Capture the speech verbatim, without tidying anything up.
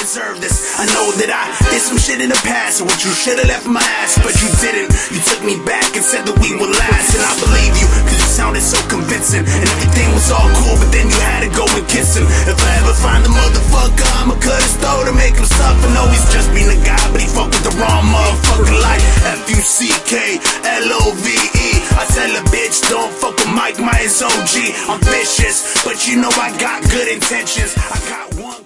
deserve this. I know that I did some shit in the past, and what you should've left my ass, but you didn't. You took me back and said that we would last, and I believe you, cause you sounded so convincing. And everything was all cool, but then you had to go and kiss him. If I ever find the motherfucker, I'ma cut his throat and make him suffer. No, he's just being a guy, but he fuck with the wrong motherfucker like F U C K L O V E. I tell a bitch, don't fuck with Mike Myers O G. I'm vicious, but you know I got good intentions. I got one